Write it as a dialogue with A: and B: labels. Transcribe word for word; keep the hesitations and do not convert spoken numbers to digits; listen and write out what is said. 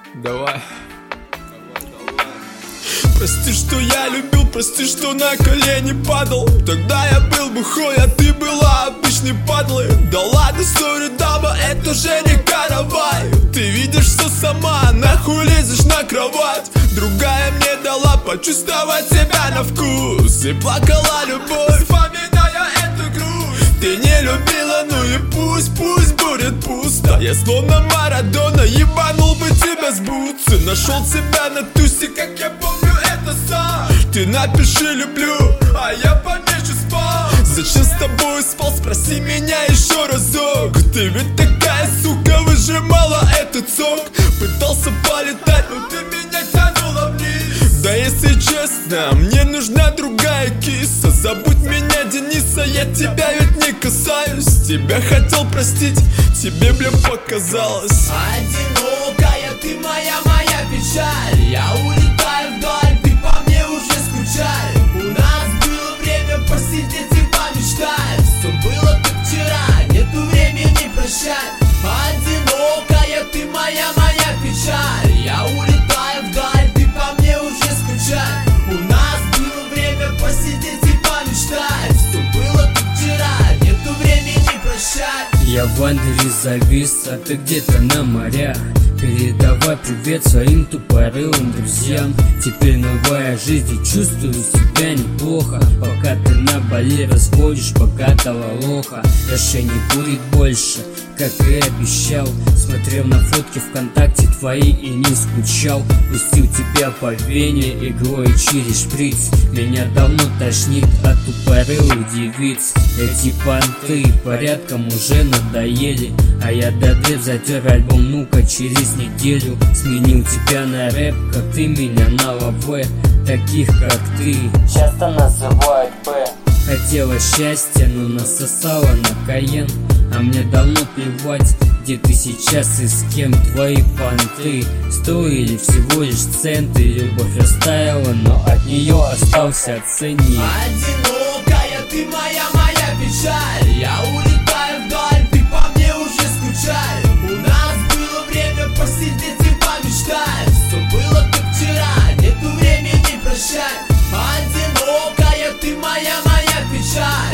A: Давай. Прости, что я любил, прости, что на колени падал. Тогда я был бухой, а ты была обычной падлой. Да ладно, сори, дама, это уже не каравай. Ты видишь все сама, нахуй лезешь на кровать. Другая мне дала почувствовать себя на вкус. И плакала любовь, вспоминая эту грусть. Ты не любила, ну и пусть, пусть будет пусто. Я словно Марадона, ебанул бы тебя с бутсы. Нашел себя на тусе, как я помню это сам. Ты напиши люблю, а я помечу спал. Зачем с тобой спал, спроси меня еще разок. Ты ведь такая сука, выжимала этот сок. Пытался полетать, но ты меня тянула вниз. Да если честно, мне нужна другая киса. Забудь меня, Дениса, я тебя ведь не касаюсь. Тебя хотел простить, тебе, бля, показалось.
B: Одинокая, ты моя, моя печаль. Я улетаю вдаль, ты по мне уже скучай. У нас было время посидеть и помечтать. Все было как вчера, нету времени прощать. Одинокая, ты моя, моя печаль. Я улетаю вдаль, ты по мне уже скучай. У нас было время посидеть и помечтать. Все было как вчера, нету времени прощать.
C: Я в Андере завис, а ты где-то на морях. Передавай привет своим тупорылым друзьям. Теперь новая жизнь, и чувствую себя неплохо. Пока ты на Бали разводишь богатого лоха. Яша не будет больше, как и обещал. Смотрел на фотки ВКонтакте твои и не скучал. Пустил тебя по вене игрой через шприц. Меня давно тошнит от тупорылых девиц. Эти понты порядком уже надоели. А я до дред затер альбом, ну-ка через неделю. Сменил тебя на рэп, как ты меня на лаве. Таких как ты часто называют Б. Хотела счастья, но насосала на Каен. А мне давно плевать, где ты сейчас и с кем. Твои понты стоили всего лишь центы. Любовь растаяла, но от нее остался ценник.
B: Одинокая, ты моя, моя печаль. Я улетаю вдаль, ты по мне уже скучай. У нас было время посидеть и помечтать. Все было как вчера, нету времени прощать. Одинокая, ты моя, моя печаль.